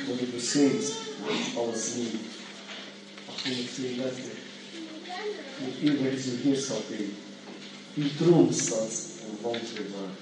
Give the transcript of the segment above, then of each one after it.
worden besteed alles nieuw. 832. Met eeuwig is uw heerschap in. Uw troon staat onwankelbaar.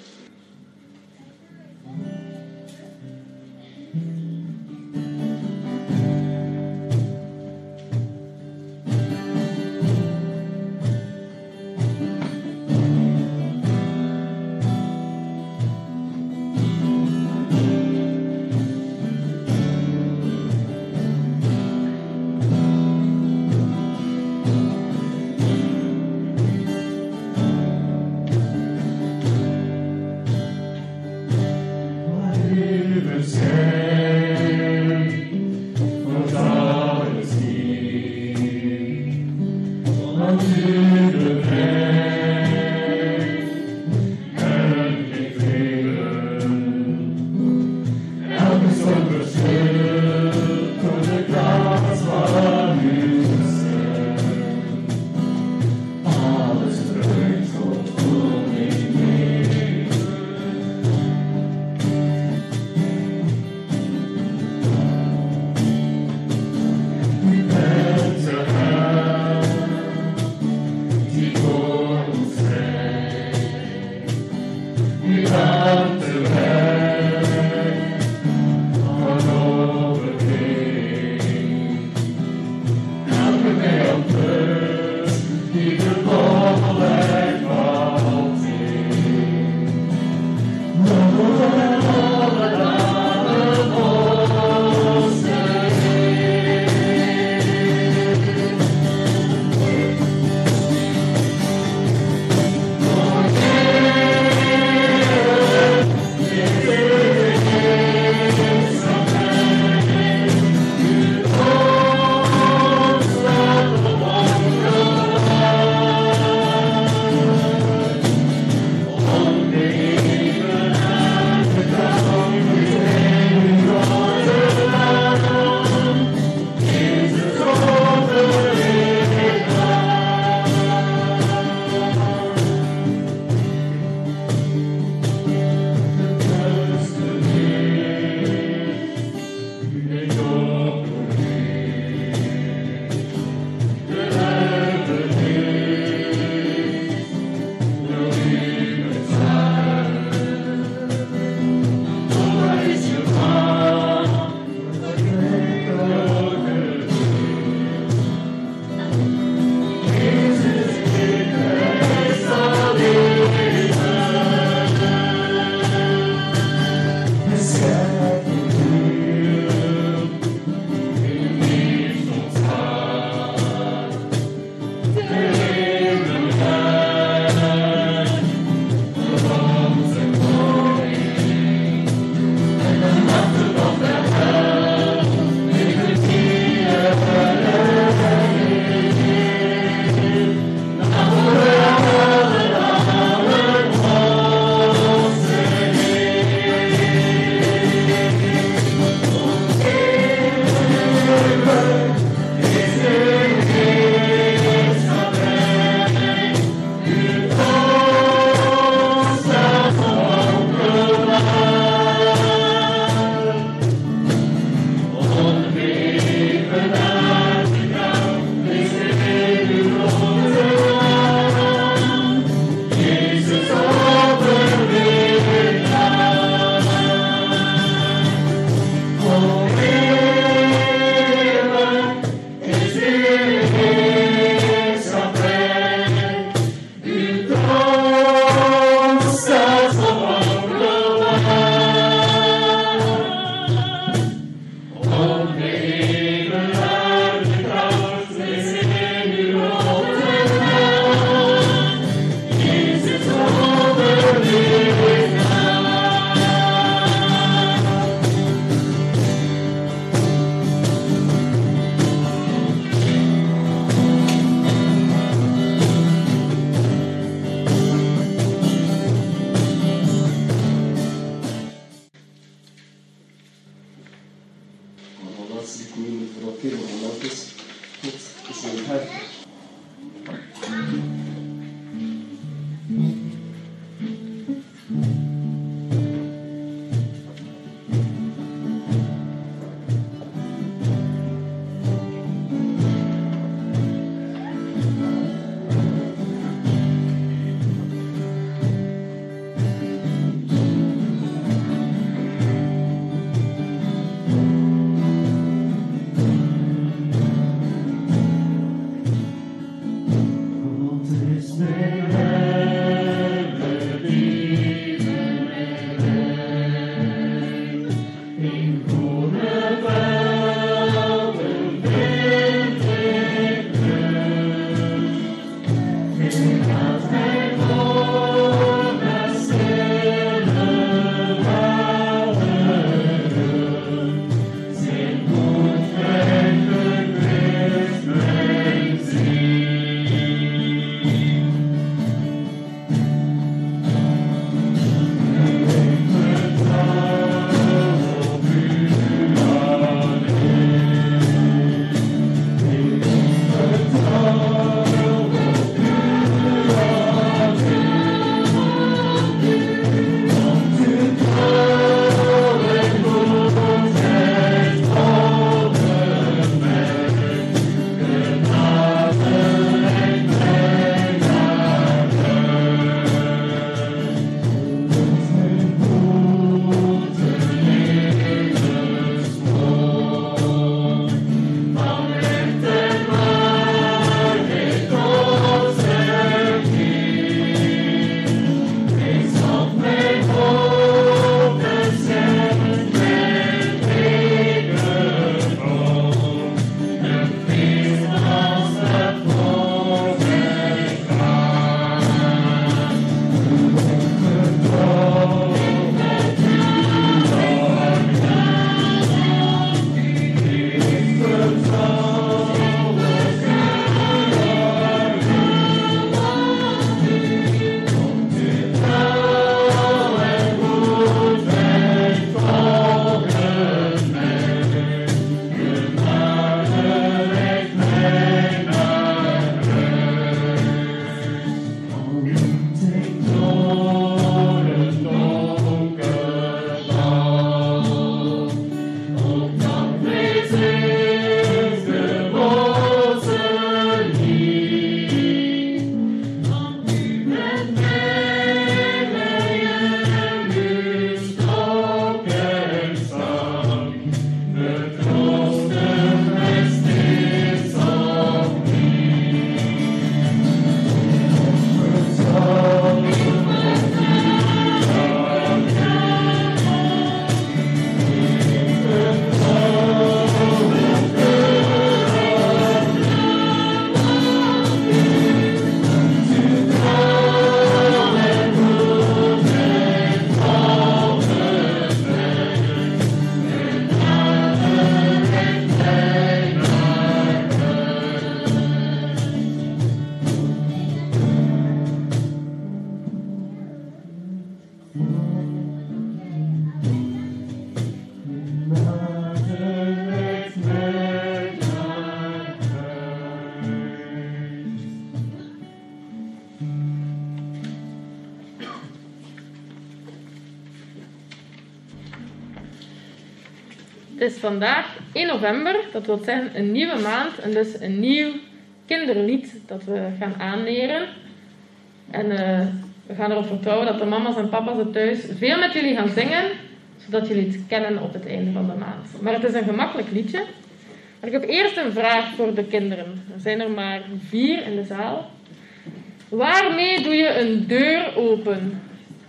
Het is vandaag 1 november, dat wil zeggen een nieuwe maand en dus een nieuw kinderlied dat we gaan aanleren. En we gaan erop vertrouwen dat de mama's en papa's er thuis veel met jullie gaan zingen, zodat jullie het kennen op het einde van de maand. Maar het is een gemakkelijk liedje. Maar ik heb eerst een vraag voor de kinderen. Er zijn er maar 4 in de zaal. Waarmee doe je een deur open?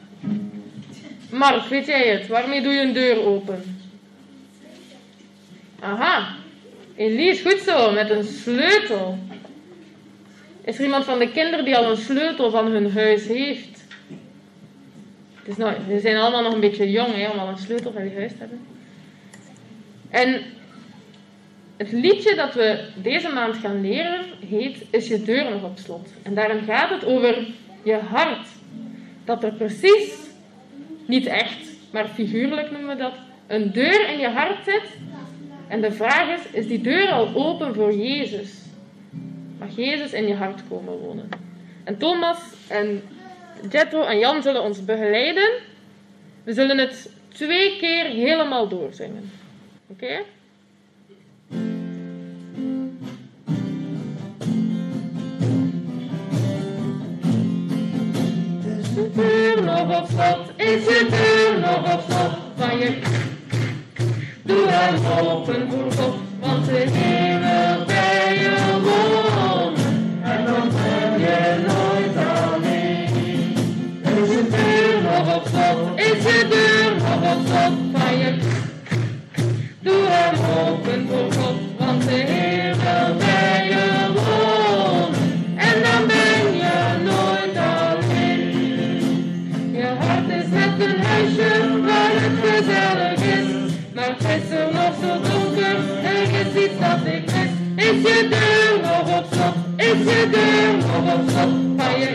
Mark, weet jij het? Waarmee doe je een deur open? Aha. Elise, goed zo, met een sleutel. Is er iemand van de kinderen die al een sleutel van hun huis heeft? Ze zijn allemaal nog een beetje jong om al een sleutel van je huis te hebben. En het liedje dat we deze maand gaan leren heet Is je deur nog op slot? En daarin gaat het over je hart. Dat er precies, niet echt, maar figuurlijk noemen we dat, een deur in je hart zit. En de vraag is die deur al open voor Jezus? Mag Jezus in je hart komen wonen? En Thomas en Jetro en Jan zullen ons begeleiden. We zullen het 2 keer helemaal doorzingen. Oké? Is je deur nog op slot? Is je deur nog op slot? Van je... Doe hem open voor God, want de Heer wil bij je wonen. En dan ben je nooit alleen. Is je deur nog op slot? Is je deur nog op slot? Van je... Doe hem open voor God, want de Heer wil bij je wonen. En dan ben je nooit alleen. Je hart is net een huisje waar het gezellig is. Maar het is er nog zo donker, er is iets dat ik mis. Is je deur nog op slot? Is je deur nog op slot? Van je...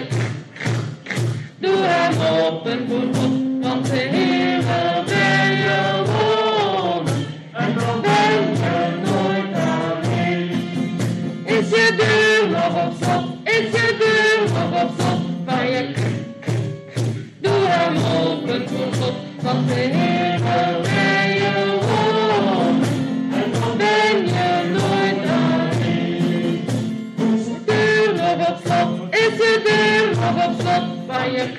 Doe hem open voor God, want de Heer wil bij je wonen. En dan ben je nooit alleen. Is je deur nog op slot? Is je deur nog op slot? Van je... Doe hem open voor God, want de Heer wil bij je wonen. En dan ben je nooit alleen. Is je deur nog op slot? Is je deur nog op slot? Van je...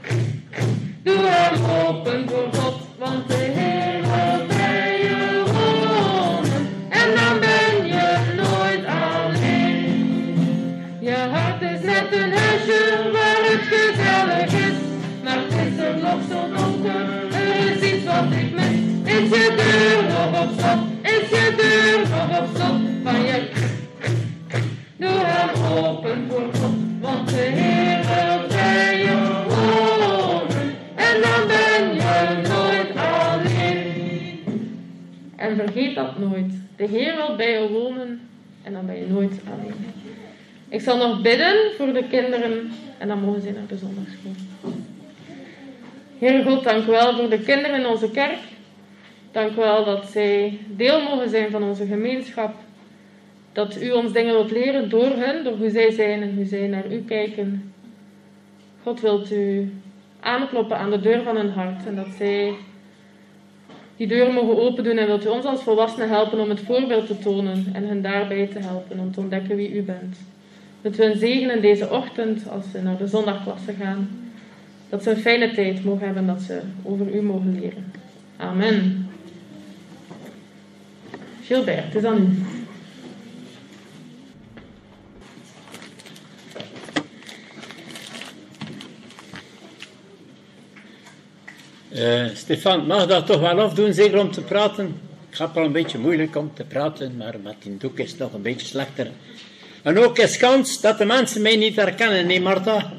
Doe hem open voor God, want de Heer wil bij je wonen. En dan ben je nooit alleen. Je hart is net een huisje waar het gezellig is. Maar het is er nog zo donker, er is iets wat ik mis. Is je deur nog op slot? Is je deur nog op slot? Van je... Doe hem open voor God, want de Heer wil bij je wonen. En dan ben je nooit alleen. En vergeet dat nooit. De Heer wil bij je wonen en dan ben je nooit alleen. Ik zal nog bidden voor de kinderen en dan mogen ze naar de zondagschool. Heer God, dank u wel voor de kinderen in onze kerk. Dank u wel dat zij deel mogen zijn van onze gemeenschap. Dat u ons dingen wilt leren door hen, door hoe zij zijn en hoe zij naar u kijken. God wilt u aankloppen aan de deur van hun hart en dat zij die deur mogen open doen en wilt u ons als volwassenen helpen om het voorbeeld te tonen en hen daarbij te helpen om te ontdekken wie u bent. Dat we hen zegenen deze ochtend als ze naar de zondagklasse gaan. Dat ze een fijne tijd mogen hebben, dat ze over u mogen leren. Amen. Gilbert, het is aan u. Stefan, mag dat toch wel afdoen, zeker om te praten? Ik heb al een beetje moeilijk om te praten, maar met die doek is het nog een beetje slechter. En ook is kans dat de mensen mij niet herkennen, nee Martha?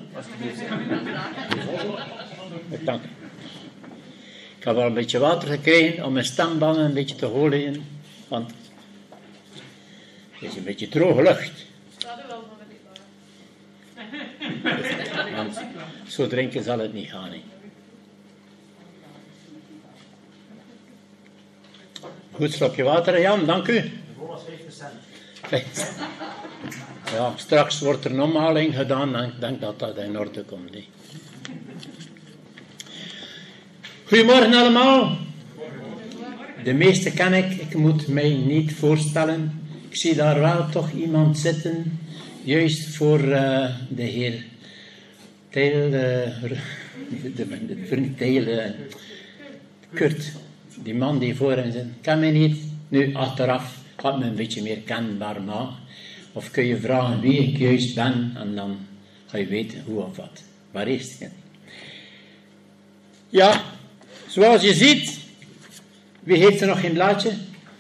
Dank. Ik heb wel een beetje water gekregen om mijn stembanden een beetje te holen, want het is een beetje droge lucht. Want zo drinken zal het niet gaan. He. Goed slokje water, Jan, dank u. Ja, straks wordt er een omhaling gedaan en ik denk dat dat in orde komt. He. Goedemorgen allemaal. De meeste ken ik moet mij niet voorstellen. Ik zie daar wel toch iemand zitten, juist voor de heer Teel, Kurt, die man die voor hem zit. Ken mij niet. Nu, achteraf gaat me een beetje meer kenbaar maken. Of kun je vragen wie ik juist ben en dan ga je weten hoe of wat. Maar eerst niet. Ja, zoals je ziet, wie heeft er nog geen blaadje?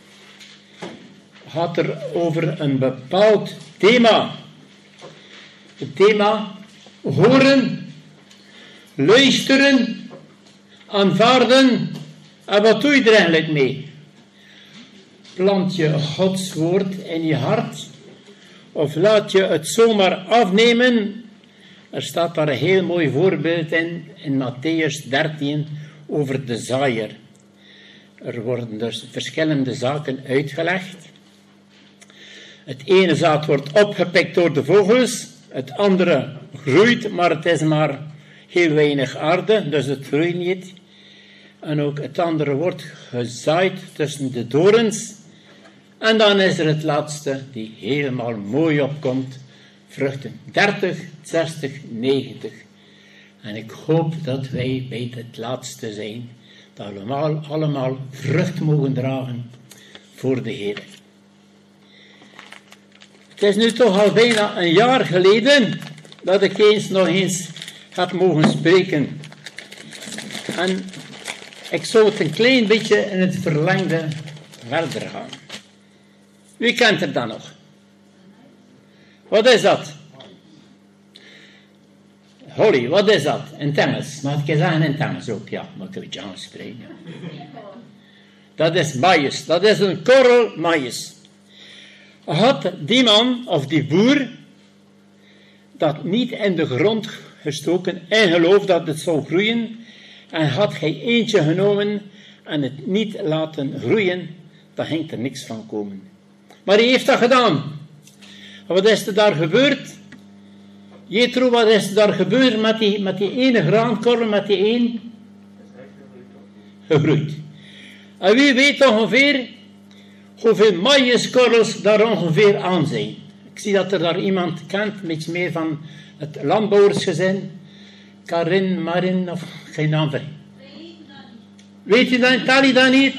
Gaat er over een bepaald thema. Het thema horen, luisteren, aanvaarden. En wat doe je er eigenlijk mee? Plant je Gods woord in je hart? Of laat je het zomaar afnemen? Er staat daar een heel mooi voorbeeld in Mattheüs 13 over de zaaier. Er worden dus verschillende zaken uitgelegd. Het ene zaad wordt opgepikt door de vogels, het andere groeit, maar het is maar heel weinig aarde, dus het groeit niet. En ook het andere wordt gezaaid tussen de dorens. En dan is er het laatste die helemaal mooi opkomt, vruchten 30, 60, 90. En ik hoop dat wij bij het laatste zijn, dat we allemaal vrucht mogen dragen voor de Heer. Het is nu toch al bijna een jaar geleden dat ik nog eens heb mogen spreken. En ik zou het een klein beetje in het verlengde verder gaan. Wie kent er dan nog? Wat is dat? Holly, wat is dat? In Temmes. Mag ik zeggen in Temmes ook? Ja, mag ik een beetje aanspreken. Ja. Dat is maïs. Dat is een korrel maïs. Had die man of die boer dat niet in de grond gestoken en geloof dat het zou groeien en had hij eentje genomen en het niet laten groeien, dan ging er niks van komen. Maar hij heeft dat gedaan. Wat is er daar gebeurd? Jethro, wat is er daar gebeurd met die ene graankorrel, met die één? Gegroeid. En wie weet ongeveer hoeveel maïskorrels daar ongeveer aan zijn? Ik zie dat er daar iemand kent, een beetje meer van het landbouwersgezin. Karin, Marin, of geen naam van. Weet je dat? Tel je dat niet?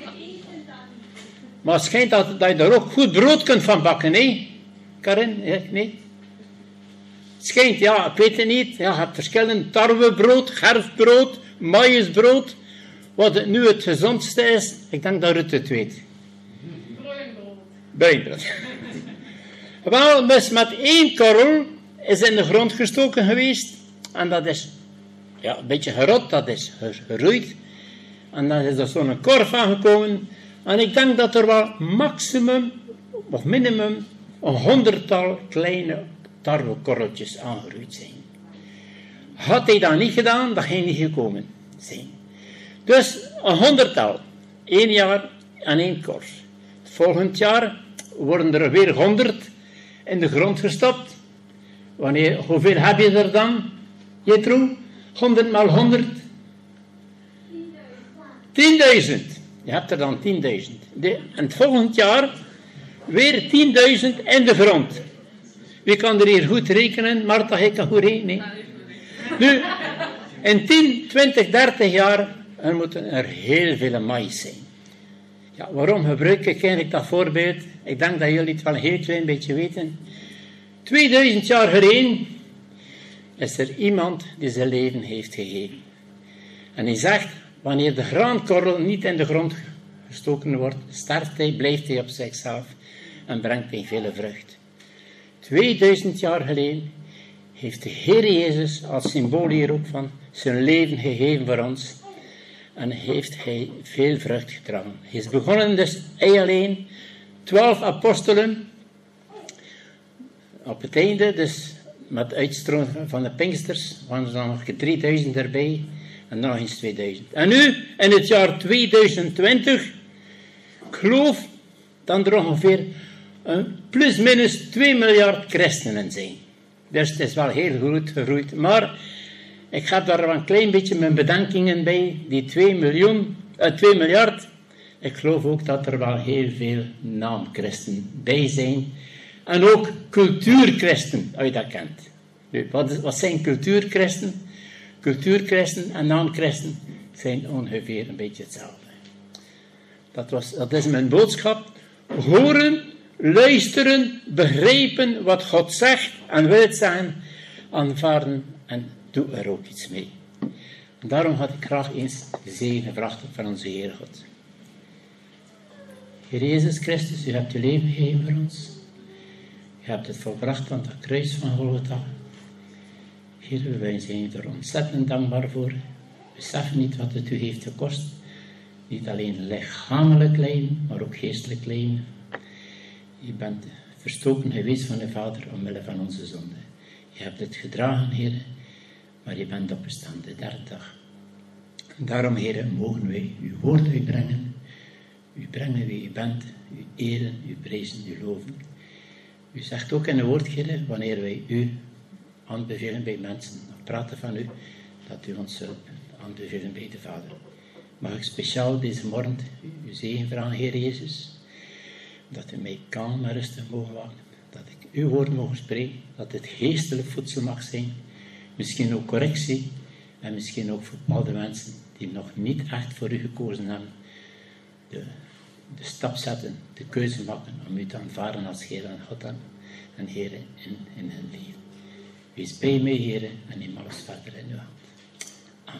Maar het schijnt dat je daar ook goed brood kunt van bakken, hè? Karin, nee? Het schijnt, ja, ik weet het niet. Ja, je hebt verschillende tarwebrood, gerfbrood, maïsbrood. Wat nu het gezondste is, ik denk dat Rutte het weet. Bruinbrood. Wel, dus met één korrel is in de grond gestoken geweest. En dat is ja, een beetje gerot, dat is geroeid. En dan is er zo'n korf aangekomen. En ik denk dat er wel maximum, of minimum, 100-tal kleine tarwekorreltjes aangeroeid zijn. Had hij dat niet gedaan, dan ging hij niet gekomen zijn. Dus 100-tal. 1 jaar en 1 korf. Volgend jaar worden er weer 100 in de grond gestopt. Hoeveel heb je er dan, Jethro? 100 maal 100? 10.000. Je hebt er dan 10.000. En het volgend jaar weer 10.000 in de grond. Wie kan er hier goed rekenen? Martha, ik kan goed rekenen. Nu, in 10, 20, 30 jaar er moeten er heel veel maïs zijn. Ja, waarom gebruik ik eigenlijk dat voorbeeld? Ik denk dat jullie het wel een heel klein beetje weten. 2000 jaar geleden is er iemand die zijn leven heeft gegeven. En hij zegt, wanneer de graankorrel niet in de grond gestoken wordt, sterft hij, blijft hij op zichzelf en brengt hij vele vrucht. 2000 jaar geleden heeft de Heer Jezus als symbool hier ook van zijn leven gegeven voor ons. En heeft hij veel vrucht gedragen. Hij is begonnen dus hij alleen, 12 apostelen. Op het einde, dus met uitstroom van de Pinksters, waren er dan nog 3000 erbij. En dan nog eens 2000. En nu, in het jaar 2020, ik geloof dat er ongeveer plus minus 2 miljard christenen zijn. Dus het is wel heel goed gegroeid. Maar ik heb daar wel een klein beetje mijn bedenkingen bij. Die 2 miljard ik geloof ook dat er wel heel veel naamchristen bij zijn. En ook cultuurchristen, als je dat kent. Nu, wat zijn cultuurchristen? Cultuurchristen en naamchristen zijn ongeveer een beetje hetzelfde. Dat is mijn boodschap. Horen, luisteren, begrijpen wat God zegt en wil het zeggen, aanvaarden en doe er ook iets mee. En daarom had ik graag eens de zegen gevraagd van onze Heer God. Heer Jezus Christus, u hebt uw leven gegeven voor ons. U hebt het volbracht aan het kruis van Golgotha. Heer, wij zijn er ontzettend dankbaar voor. We beseffen niet wat het u heeft gekost. Niet alleen lichamelijk lijden, maar ook geestelijk lijden. Je bent verstoken geweest van de Vader omwille van onze zonde. Je hebt het gedragen, Heer, maar je bent opgestaan de derde dag. En daarom, Heer, mogen wij uw woord uitbrengen. U brengen wie u bent, u eren, u prezen, u loven. U zegt ook in het woord, Heer, wanneer wij u aanbevelen bij mensen, of praten van u, dat u ons zult aanbevelen bij de Vader. Mag ik speciaal deze morgen uw zegen vragen, Heer Jezus, dat u mij kalm en rustig mogen wachten, dat ik uw woord mogen spreken, dat het geestelijk voedsel mag zijn, misschien ook correctie, en misschien ook voor bepaalde mensen die nog niet echt voor u gekozen hebben, de stap zetten, de keuze maken om u te aanvaarden als Heer en God en Heer in hun leven. Wees bij mij, Heer, en neem alles verder in uw hand. Amen.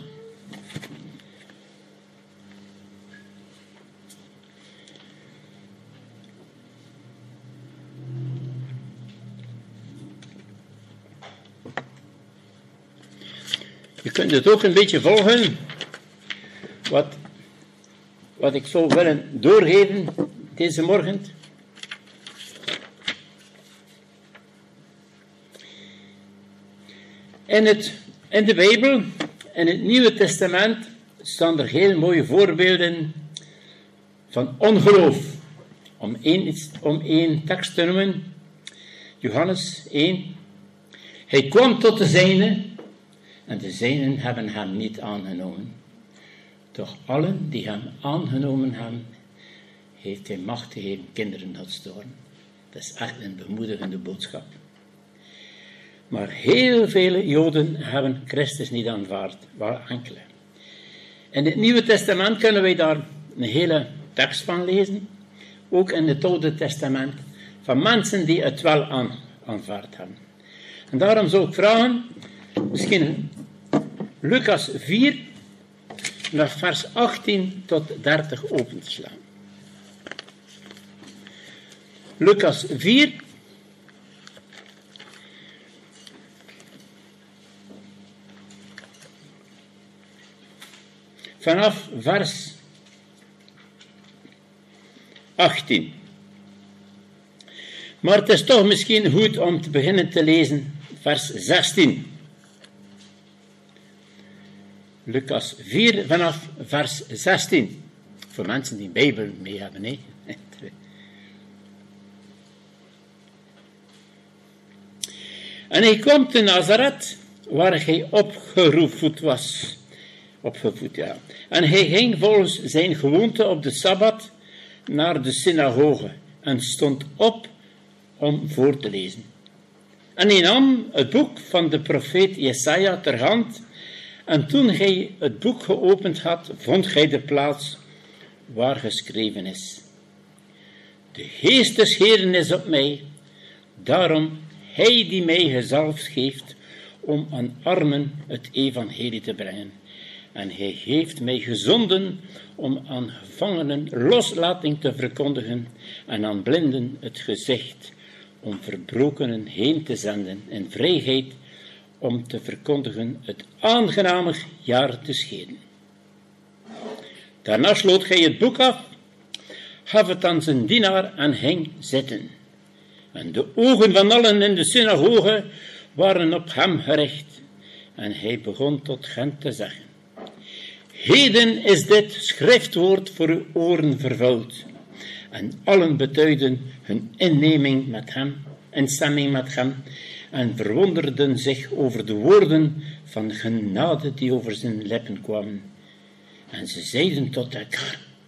Je kunt het ook een beetje volgen, wat ik zou willen doorgeven deze morgen. In de Bijbel, in het Nieuwe Testament, staan er heel mooie voorbeelden van ongeloof. Om één tekst te noemen, Johannes 1. Hij kwam tot de zijnen, en de zijnen hebben hem niet aangenomen. Doch allen die hem aangenomen hebben, heeft hij macht gegeven kinderen Gods te worden. Dat is echt een bemoedigende boodschap. Maar heel vele Joden hebben Christus niet aanvaard, wel enkele. In het Nieuwe Testament kunnen wij daar een hele tekst van lezen. Ook in het Oude Testament, van mensen die het wel aanvaard hebben. En daarom zou ik vragen, misschien Lucas 4, naar vers 18 tot 30 open te slaan. Lucas 4, vanaf vers 18. Maar het is toch misschien goed om te beginnen te lezen vers 16. Lucas 4 vanaf vers 16. Voor mensen die een Bijbel mee hebben. Nee. En hij kwam te Nazareth, waar hij opgevoed was. Ja. En hij ging volgens zijn gewoonte op de Sabbat naar de synagoge en stond op om voor te lezen. En hij nam het boek van de profeet Jesaja ter hand. En toen hij het boek geopend had, vond hij de plaats waar geschreven is: De Geest des Heeren is op mij, daarom hij die mij gezalfd heeft om aan armen het evangelie te brengen. En hij heeft mij gezonden om aan gevangenen loslating te verkondigen en aan blinden het gezicht, om verbrokenen heen te zenden in vrijheid, om te verkondigen het aangename jaar te scheren. Daarna sloot hij het boek af, gaf het aan zijn dienaar en ging zitten. En de ogen van allen in de synagoge waren op hem gericht. En hij begon tot hen te zeggen: Heden is dit schriftwoord voor uw oren vervuld. En allen betuigden hun instemming met hem en verwonderden zich over de woorden van genade die over zijn lippen kwamen. En ze zeiden tot elkaar: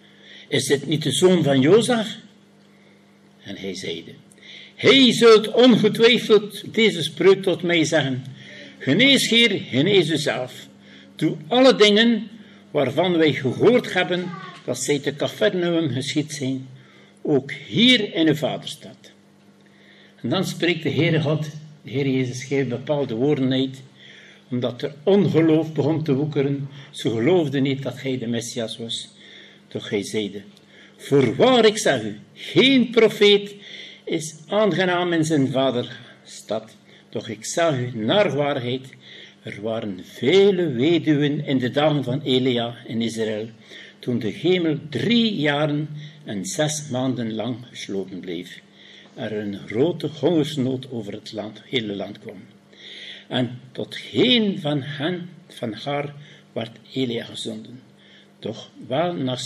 is dit niet de zoon van Jozef? En hij zeide, hij zult ongetwijfeld deze spreuk tot mij zeggen, genees Heer, genees u zelf. Doe alle dingen waarvan wij gehoord hebben dat zij te Capernaum geschied zijn, ook hier in uw vaderstad. En dan spreekt de Heere God, de Heer Jezus geeft bepaalde woorden uit, omdat er ongeloof begon te woekeren. Ze geloofden niet dat hij de Messias was. Doch hij zeide, voorwaar ik zeg u, geen profeet is aangenaam in zijn vaderstad. Doch ik zeg u naar waarheid, er waren vele weduwen in de dagen van Elia in Israël, toen de hemel 3 jaren en 6 maanden lang gesloten bleef. Er een grote hongersnood over het hele land kwam. En tot geen van haar werd Elia gezonden, doch wel naar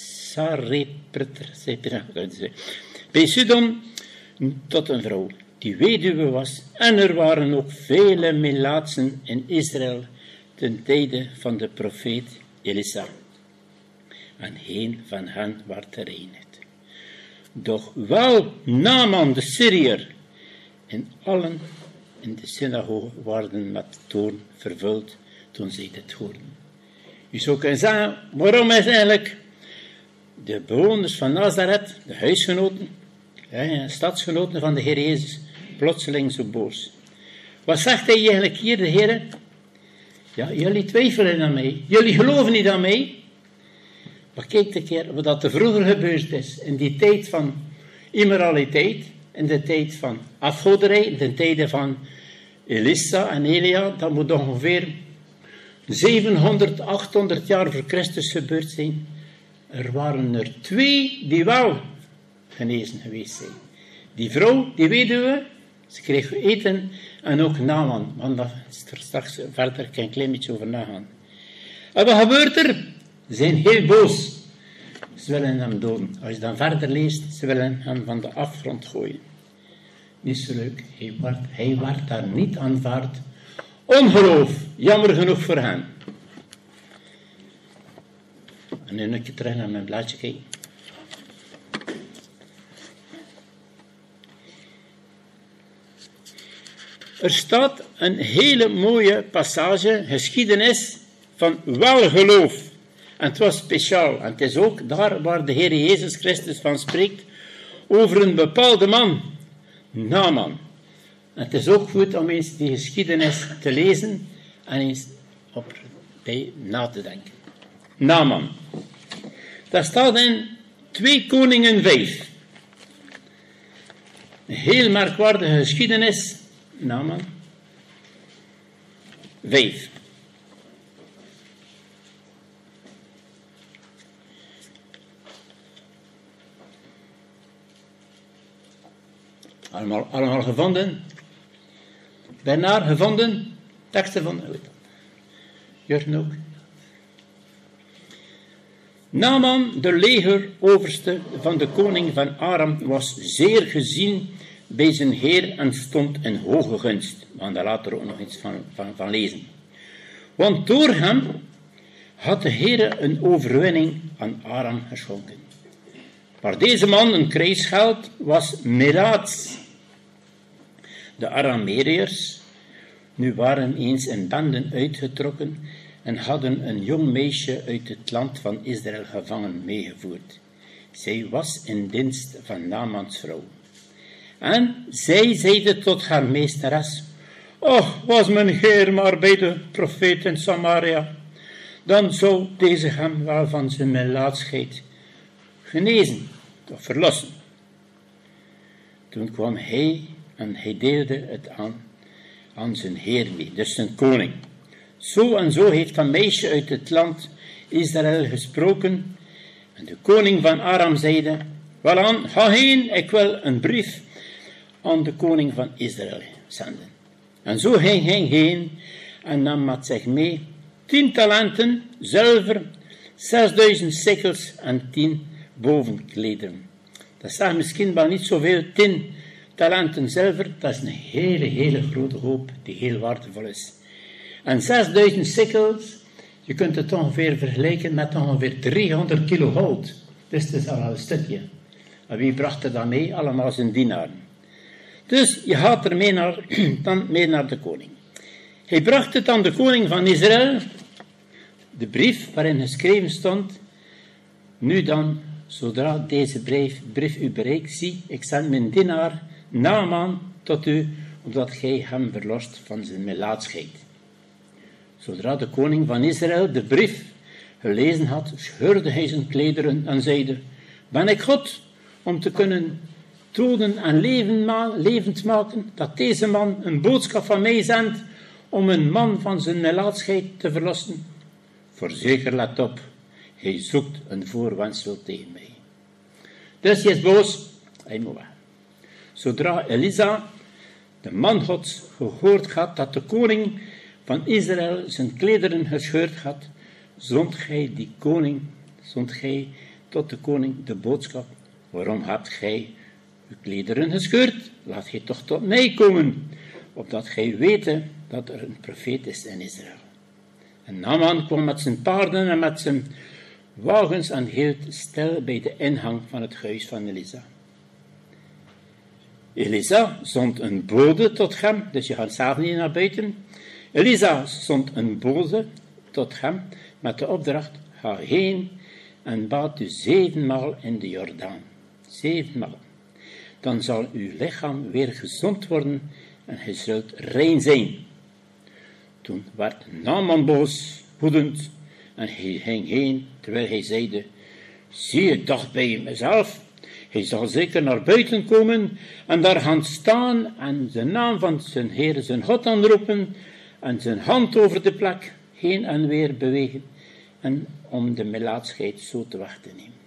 Sarepta bij Sidon tot een vrouw die weduwe was, en er waren ook vele melaatsen in Israël ten tijde van de profeet Elisa. En geen van hen werd gereinigd. Doch wel Naaman de Syriër en allen in de synagoge waren met toorn vervuld toen zij dit hoorden. U zou kunnen zeggen, waarom is eigenlijk de bewoners van Nazareth, de huisgenoten, stadsgenoten van de Heer Jezus, plotseling zo boos? Wat zegt hij eigenlijk hier, de Heer? Ja, jullie twijfelen aan mij, jullie geloven niet aan mij. Maar kijk een keer wat er vroeger gebeurd is, in die tijd van immoraliteit, in de tijd van afgoderij, in de tijden van Elisa en Elia, dat moet ongeveer 700, 800 jaar voor Christus gebeurd zijn. Er waren er 2 die wel genezen geweest zijn. Die vrouw, die weduwe, ze kreeg eten, en ook Naaman, want daar straks verder een klein beetje over nagaan. En wat gebeurt er? Ze zijn heel boos. Ze willen hem doden. Als je dan verder leest, ze willen hem van de afgrond gooien. Niet zo leuk. Hij werd daar niet aanvaard. Ongeloof, jammer genoeg voor hen. En nu een keer terug naar mijn blaadje kijken. Er staat een hele mooie passage, geschiedenis van welgeloof. En het was speciaal. En het is ook daar waar de Heer Jezus Christus van spreekt over een bepaalde man, Naaman. En het is ook goed om eens die geschiedenis te lezen en eens bij na te denken. Naaman. Dat staat in 2 Koningen 5. Een heel merkwaardige geschiedenis. Naaman. 5. Allemaal gevonden. Bernard gevonden. Teksten van Jurgen ook. Naaman, de legeroverste van de koning van Aram, was zeer gezien bij zijn heer en stond in hoge gunst. We gaan daar later ook nog iets van lezen. Want door hem had de Heer een overwinning aan Aram geschonken. Maar deze man, een krijgsheld, was melaats. De Arameërs nu waren eens in benden uitgetrokken en hadden een jong meisje uit het land van Israël gevangen meegevoerd. Zij was in dienst van Naamans vrouw. En zij zeide tot haar meesteres, och, was mijn heer maar bij de profeet in Samaria, dan zou deze hem wel van zijn melaatsheid genezen of verlossen. Toen kwam hij en hij deelde het aan zijn heer mee, dus zijn koning. Zo en zo heeft een meisje uit het land Israël gesproken. En de koning van Aram zeide, welaan, ga heen, ik wil een brief aan de koning van Israël zenden. En zo ging hij heen en nam met zich mee 10 talenten zilver, 6000 sikkels en 10 bovenklederen. Dat zegt misschien wel niet zoveel, 10 talenten zilver, dat is een hele grote hoop die heel waardevol is. En 6000 sikkels, je kunt het ongeveer vergelijken met ongeveer 300 kilo goud. Dus het is al een stukje. En wie bracht er dan mee? Allemaal zijn dienaren. Dus je gaat er dan mee naar de koning. Hij bracht het aan de koning van Israël, de brief waarin geschreven stond, nu dan, zodra deze brief u bereikt, zie, ik zend mijn dienaar Naaman tot u, opdat gij hem verlost van zijn melaatsheid. Zodra de koning van Israël de brief gelezen had, scheurde hij zijn klederen en zeide, ben ik God om te kunnen doden en levend maken, dat deze man een boodschap van mij zendt om een man van zijn melaatsheid te verlossen? Voorzeker, let op, hij zoekt een voorwendsel tegen mij. Dus hij is boos, hij moet weg. Zodra Elisa, de man Gods, gehoord had dat de koning van Israël zijn klederen gescheurd had, zond gij tot de koning de boodschap, waarom hebt gij uw klederen gescheurd? Laat gij toch tot mij komen, opdat gij wete dat er een profeet is in Israël. En Naaman kwam met zijn paarden en met zijn wagens en hield stil bij de ingang van het huis van Elisa. Elisa zond een bode tot hem, dus je gaat zelf niet naar buiten. Elisa zond een bode tot hem met de opdracht, ga heen en baad u 7 maal in de Jordaan. 7 maal. Dan zal uw lichaam weer gezond worden en gij zult rein zijn. Toen werd Naaman boos, woedend, en hij ging heen, terwijl hij zeide, zie, ik dacht bij mezelf, hij zal zeker naar buiten komen en daar gaan staan en de naam van zijn Heer, zijn God aanroepen en zijn hand over de plek heen en weer bewegen en om de melaatsheid zo te weg te nemen.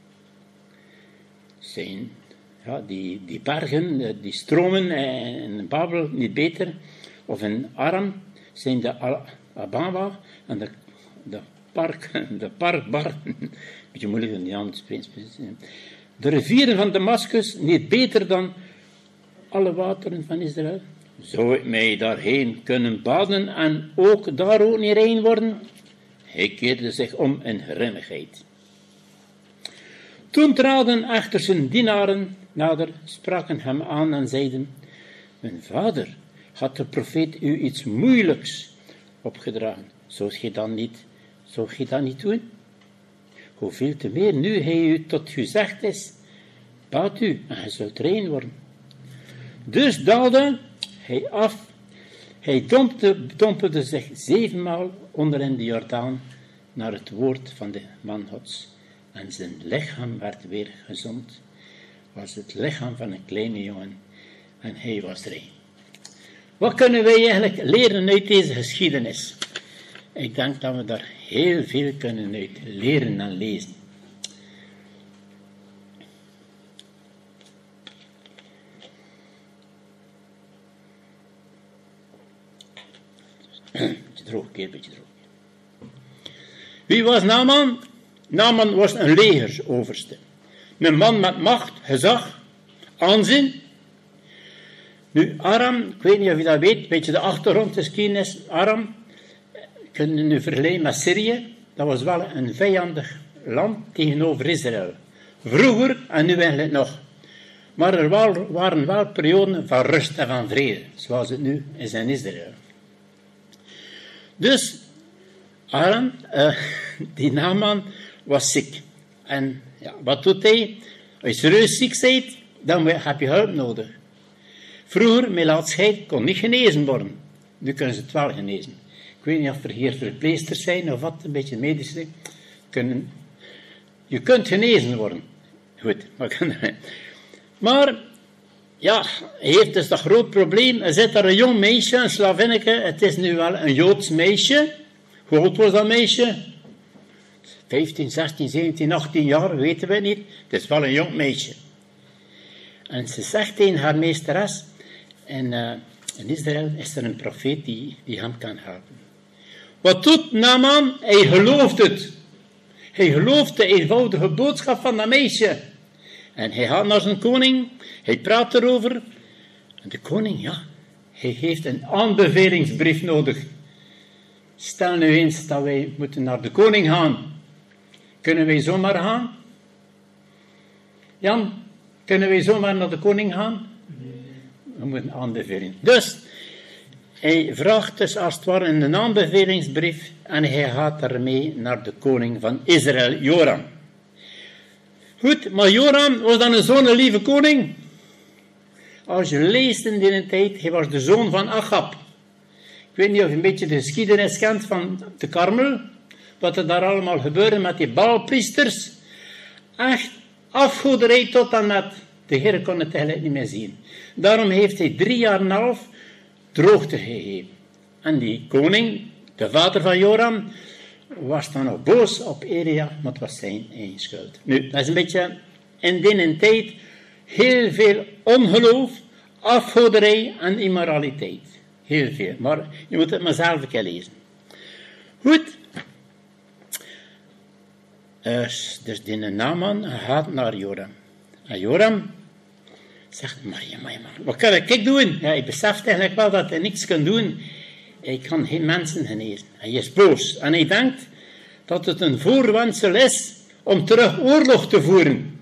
Die bergen, die stromen in Babel niet beter, of in Aram, zijn de Ababa en de Parkbar, een beetje moeilijk in die naam te spreken. De rivieren van Damascus niet beter dan alle wateren van Israël. Zou ik mij daarheen kunnen baden en daar ook niet rein worden? Hij keerde zich om in grimmigheid. Toen traden echter zijn dienaren nader, spraken hem aan en zeiden, mijn vader, had de profeet u iets moeilijks opgedragen? Zou je dat niet doen? Hoeveel te meer, nu hij u tot gezegd is, baat u en je zult rein worden. Dus daalde hij af, hij dompelde zich 7 maal onder in de Jordaan naar het woord van de man Gods. En zijn lichaam werd weer gezond, was het lichaam van een kleine jongen en hij was rein. Wat kunnen wij eigenlijk leren uit deze geschiedenis? Ik denk dat we daar heel veel kunnen uit leren en lezen. Beetje droog. Wie was Naaman? Naaman was een legersoverste. Een man met macht, gezag, aanzien. Nu, Aram, ik weet niet of je dat weet, een beetje de achtergrondgeschiedenis. Aram, kunnen we nu vergelijken met Syrië. Dat was wel een vijandig land tegenover Israël. Vroeger en nu eigenlijk nog. Maar er waren wel perioden van rust en van vrede, zoals het nu is in Israël. Dus, Aram, die Naaman, was ziek. En ja, wat doet hij? Als je serieus ziek bent, dan heb je hulp nodig. Vroeger, melaatsheid kon niet genezen worden. Nu kunnen ze het wel genezen. Ik weet niet of er hier verpleegsters zijn of wat, een beetje medisch. Je kunt genezen worden. Goed, maar ja, hij heeft dus dat groot probleem. Er zit daar een jong meisje, een slavinneke. Het is nu wel een Joods meisje. Hoe oud was dat meisje? 15, 16, 17, 18 jaar, weten we niet. Het is wel een jong meisje. En ze zegt tegen haar meesteres, in Israël is er een profeet die hem kan helpen. Wat doet Naaman? Hij gelooft het. Hij gelooft de eenvoudige boodschap van dat meisje. En hij gaat naar zijn koning, hij praat erover. En de koning, ja, hij heeft een aanbevelingsbrief nodig. Stel nu eens dat wij moeten naar de koning gaan. Kunnen wij zomaar gaan? Jan, kunnen wij zomaar naar de koning gaan? We moeten aanbeveling. Dus, hij vraagt dus als het ware een aanbevelingsbrief en hij gaat ermee naar de koning van Israël, Joram. Goed, maar Joram was dan een zo'n lieve koning. Als je leest in die tijd, hij was de zoon van Achab. Ik weet niet of je een beetje de geschiedenis kent van de Karmel. Wat er daar allemaal gebeurde met die Baalpriesters. Echt afgoederij tot en met. De Heer kon het eigenlijk niet meer zien. Daarom heeft hij 3 jaar en een half droogte gegeven. En die koning, de vader van Joram, was dan ook boos op Elia, maar het was zijn eigen schuld. Nu, dat is een beetje in die tijd heel veel ongeloof, afgoderij en immoraliteit. Heel veel. Maar je moet het maar zelf een keer lezen. Goed. Dus die Naaman gaat naar Joram. En Joram zegt, maar wat kan ik doen? Ja, ik besef eigenlijk wel dat hij niks kan doen. Hij kan geen mensen genezen. Hij is boos. En hij denkt dat het een voorwendsel is om terug oorlog te voeren.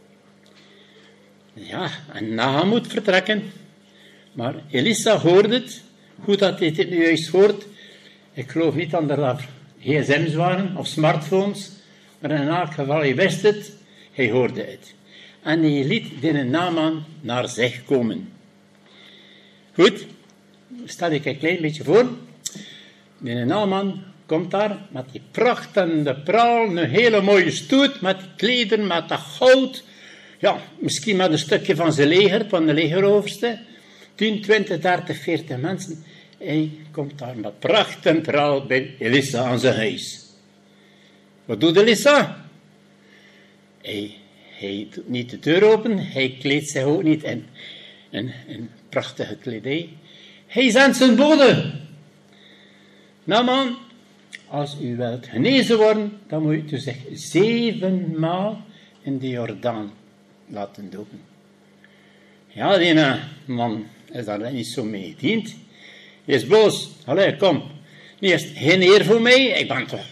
Ja, en Naaman moet vertrekken. Maar Elisa hoort het. Goed dat hij dit nu juist hoort. Ik geloof niet dat er gsm's waren of smartphones. Maar in elk geval, hij wist het. Hij hoorde het. En hij liet die Naaman naar zich komen. Goed. Stel ik een klein beetje voor. Die Naaman komt daar met die pracht en de praal. Een hele mooie stoet met klederen, met dat goud. Ja, misschien met een stukje van zijn leger, van de legeroverste. 10, 20, 30, 40 mensen. Hij komt daar met pracht en praal bij Elisa aan zijn huis. Wat doet Elisa? Hij doet niet de deur open. Hij kleedt zich ook niet in prachtige kledij. Hij zendt zijn bode. Nou man, als u wilt genezen worden, dan moet u zich 7 maal in de Jordaan laten dopen. Ja, die man is daar niet zo mee gediend. Hij is boos. Allee, kom. Niet geen eer voor mij. Ik ben toch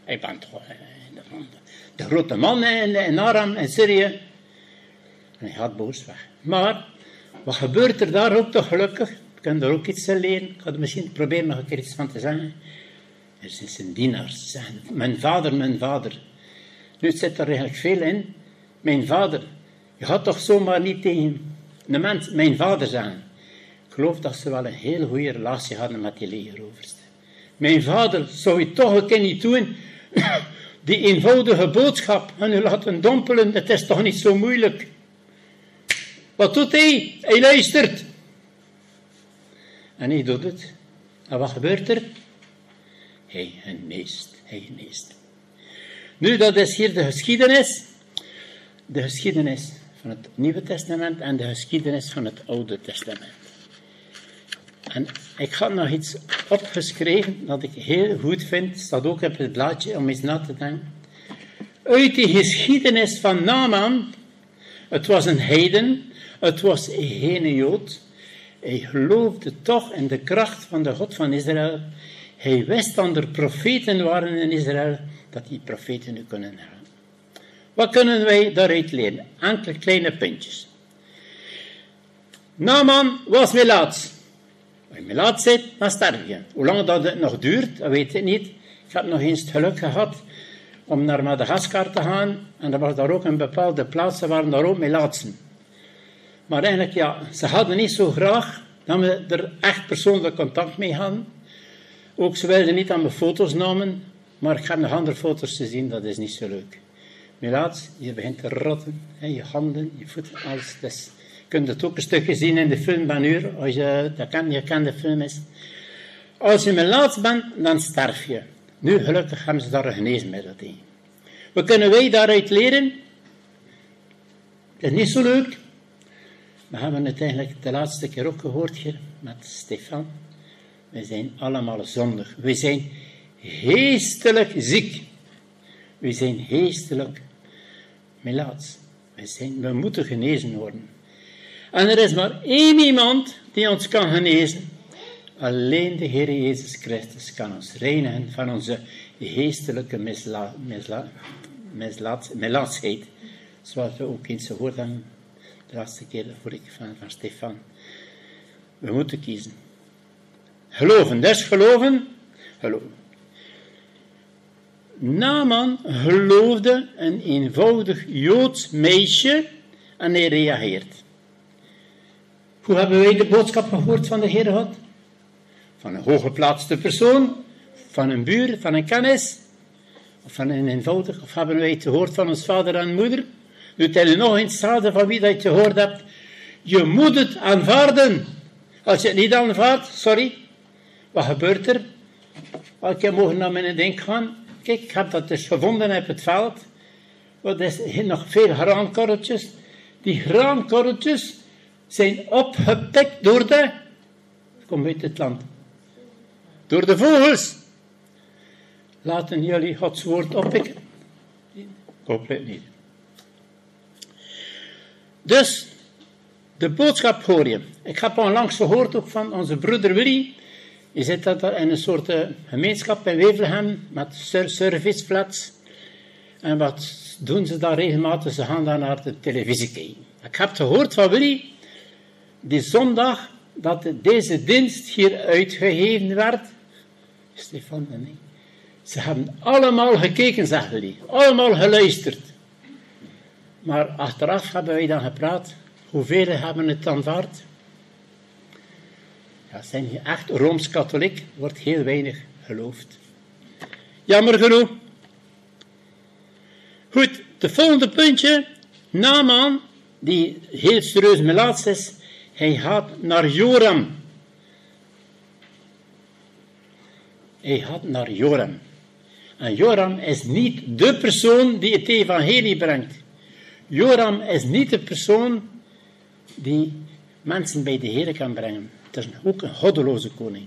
de grote man in Aram, in Syrië. En hij gaat boos weg. Maar, wat gebeurt er daar ook toch gelukkig? Ik kan er ook iets van leren. Ik ga er misschien proberen nog een keer iets van te zeggen. Er zijn dienaars. Zeggen, mijn vader. Nu zit er eigenlijk veel in. Mijn vader. Je gaat toch zomaar niet tegen een mens mijn vader zeggen. Ik geloof dat ze wel een hele goede relatie hadden met die legeroverste. Mijn vader, zou je toch een keer niet doen? Die eenvoudige boodschap en u laten dompelen, het is toch niet zo moeilijk. Wat doet hij? Hij luistert. En hij doet het. En wat gebeurt er? Hij geneest. Nu, dat is hier de geschiedenis. De geschiedenis van het Nieuwe Testament en de geschiedenis van het Oude Testament. En ik had nog iets opgeschreven dat ik heel goed vind. Staat ook op het blaadje om eens na te denken. Uit die geschiedenis van Naaman. Het was een heiden. Het was geen Jood. Hij geloofde toch in de kracht van de God van Israël. Hij wist dat er profeten waren in Israël. Dat die profeten nu kunnen helpen. Wat kunnen wij daaruit leren? Enkele kleine puntjes. Naaman was melaats. Als je melaats zit, dan sterf je. Hoe lang dat het nog duurt, dat weet ik niet. Ik heb nog eens het geluk gehad om naar Madagaskar te gaan. En er was daar ook een bepaalde plaats, waren daar ook melaatsen. Maar eigenlijk, ja, ze hadden niet zo graag dat we er echt persoonlijk contact mee hadden. Ook ze wilden niet aan mijn foto's namen. Maar ik heb nog andere foto's te zien, dat is niet zo leuk. Melaats, je begint te rotten. Je handen, je voeten, alles. Dus, je kunt het ook een stukje zien in de film van Uur. Als je kent de film is. Als je melaats bent, dan sterf je. Nu, gelukkig hebben ze daar een geneesmiddel tegen. Wat kunnen wij daaruit leren? Het is niet zo leuk. We hebben het eigenlijk de laatste keer ook gehoord hier met Stefan. We zijn allemaal zondig. We zijn geestelijk ziek. We zijn geestelijk melaats. We moeten genezen worden. En er is maar één iemand die ons kan genezen. Alleen de Heer Jezus Christus kan ons reinigen van onze geestelijke melaatsheid. Zoals we ook eens gehoord hebben, de laatste keer hoor ik van Stefan. We moeten kiezen. Geloven, dus geloven. Naaman geloofde een eenvoudig Joods meisje en hij reageert. Hoe hebben wij de boodschap gehoord van de Heere God? Van een hooggeplaatste persoon, van een buur, van een kennis, of van een eenvoudig, of hebben wij het gehoord van ons vader en moeder? Nu tel je nog eens hetzelfde van wie dat je gehoord hebt. Je moet het aanvaarden. Als je het niet aanvaardt, sorry, wat gebeurt er? Elke keer mogen naar mijn denk gaan. Kijk, ik heb dat dus gevonden op het veld. Er is nog veel graankorreltjes. Die graankorreltjes zijn opgepikt door kom uit het land. Door de vogels. Laten jullie Gods woord oppikken? Ik hoop het niet. Dus, de boodschap hoor je. Ik heb onlangs gehoord ook van onze broeder Willy. Je zit dat in een soort gemeenschap in Wevelgem met serviceflats. En wat doen ze daar regelmatig? Ze gaan daar naar de televisie kijken. Ik heb gehoord van Willy, die zondag, dat deze dienst hier uitgegeven werd. Stefan, nee. Ze hebben allemaal gekeken, zegt Willy. Allemaal geluisterd. Maar achteraf hebben wij dan gepraat. Hoeveel hebben het aanvaard? Ja, zijn je echt Rooms-katholiek, wordt heel weinig geloofd. Jammer genoeg. Goed, de volgende puntje. Naaman, die heel serieus melaats is, hij gaat naar Joram. Hij gaat naar Joram. En Joram is niet de persoon die het evangelie brengt. Joram is niet de persoon die mensen bij de Heer kan brengen. Het is ook een goddeloze koning.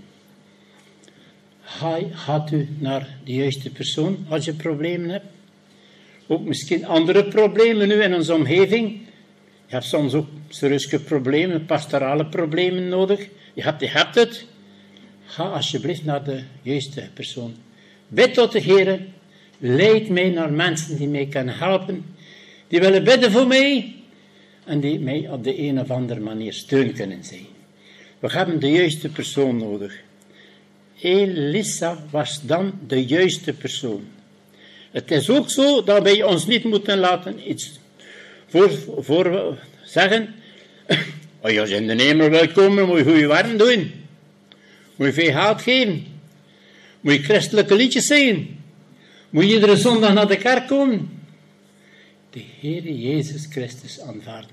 Gaat u naar de juiste persoon als je problemen hebt? Ook misschien andere problemen nu in onze omgeving. Je hebt soms ook serieuze problemen, pastorale problemen nodig. Je hebt het. Ga alsjeblieft naar de juiste persoon. Bid tot de Heer. Leid mij naar mensen die mij kunnen helpen. Die willen bidden voor mij. En die mij op de een of andere manier steun kunnen zijn. We hebben de juiste persoon nodig. Elisa was dan de juiste persoon. Het is ook zo dat wij ons niet moeten laten iets voor zeggen. Als je in de hemel wilt komen, moet je goede werk doen. Moet je veel geld geven. Moet je christelijke liedjes zingen. Moet je iedere zondag naar de kerk komen. De Heer Jezus Christus aanvaarden.